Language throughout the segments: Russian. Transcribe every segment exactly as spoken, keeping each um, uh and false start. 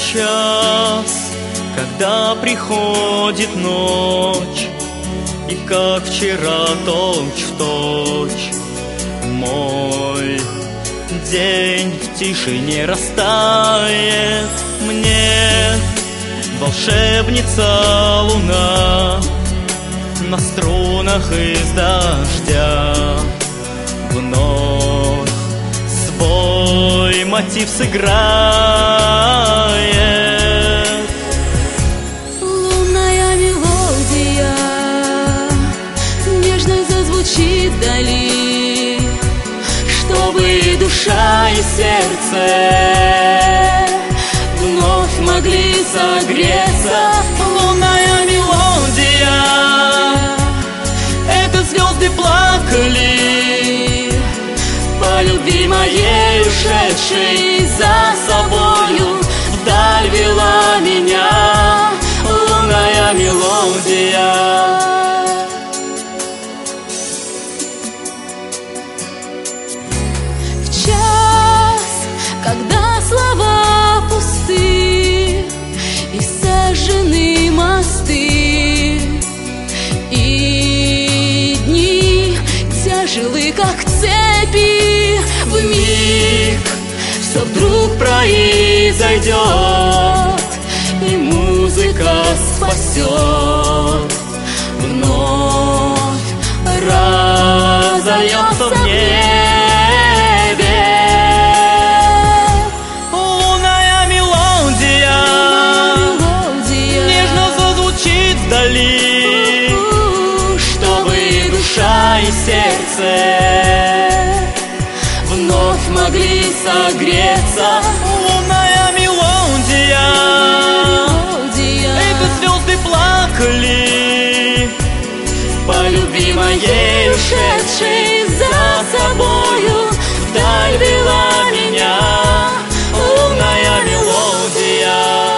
час, когда приходит ночь, и как вчера точь-в-точь мой день в тишине растает. Мне волшебница луна на струнах из дождя вновь свой мотив сыграет. Лунная мелодия нежно зазвучит вдали, чтобы душа и сердце вновь могли согреться. Лунная мелодия — это звезды плакали по любви моей, ушедшей за собою, вдаль вела меня лунная мелодия. В час, когда слова пусты и сожжены мосты, и дни тяжелы, как цепи, вмиг все вдруг произойдет, и музыка спасет, вновь разольется в небе. Лунная мелодия нежно зазвучит вдали, чтобы душа и сердце вновь могли согреться. Лунная мелодия — это звезды плакали по любви моей, ушедшей за собою, вдаль вела меня лунная мелодия.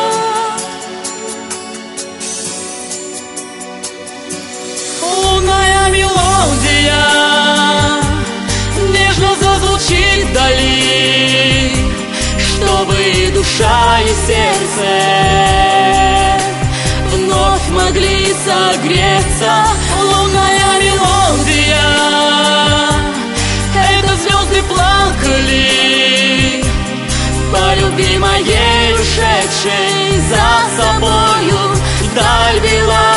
Лунная мелодия нежно зазвучит вдали, чтобы душа и сердце вновь могли согреться. Лунная мелодия — это звезды плакали по любви моей, ушедшей за собою, вдаль вела